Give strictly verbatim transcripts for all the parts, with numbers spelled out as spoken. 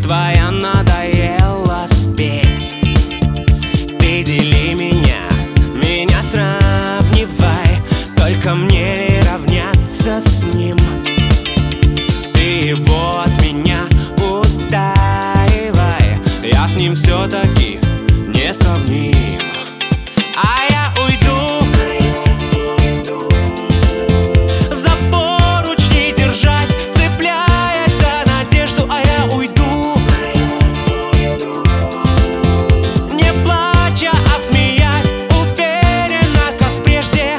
твоя надоела спесь. Ты дели меня, меня сравнивай, только мне ли равняться с ним? Ты его от меня утаивай, я с ним все-таки не сравним. А я уйду, за поручни держась, цепляясь за надежду. А я уйду, не плача, а смеясь, уверенно, как прежде.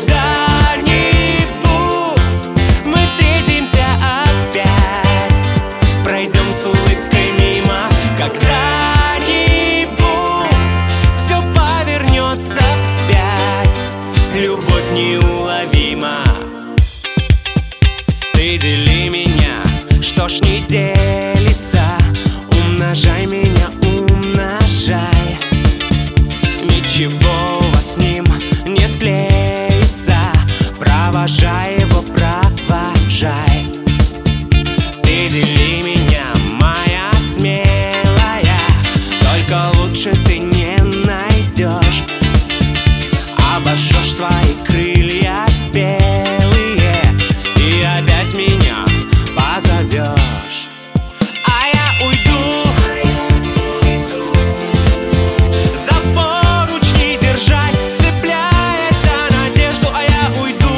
Когда-нибудь мы встретимся опять, пройдем с улыбкой мимо. Когда-нибудь все повернется вспять, любовь неуловима. Ты дели меня, что ж не делится, умножай меня, умножай. Ничего у вас с ним не склеится, провожай его, провожай. Ты дели меня, моя смелая, только лучше ты не найдешь. Обожжешь свои крылья белые и опять меня позовешь. А я уйду, за поручни держась, цепляясь за надежду. А я уйду,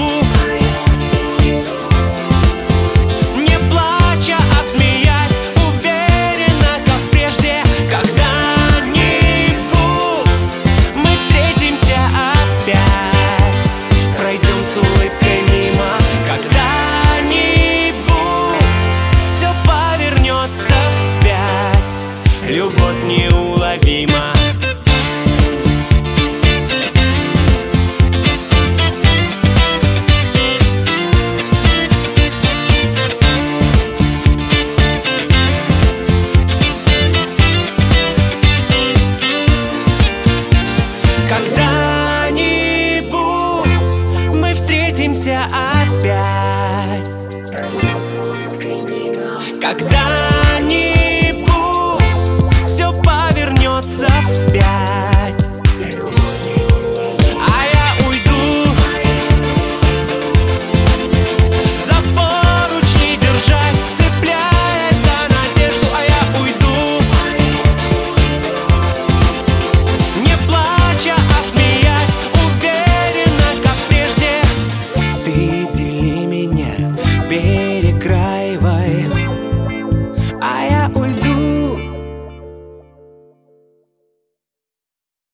не плача, а смеясь, уверенно, как прежде. Когда-нибудь мы встретимся опять, пройдем с улыбкой мимо. Когда-нибудь все повернется вспять, любовь неуловима.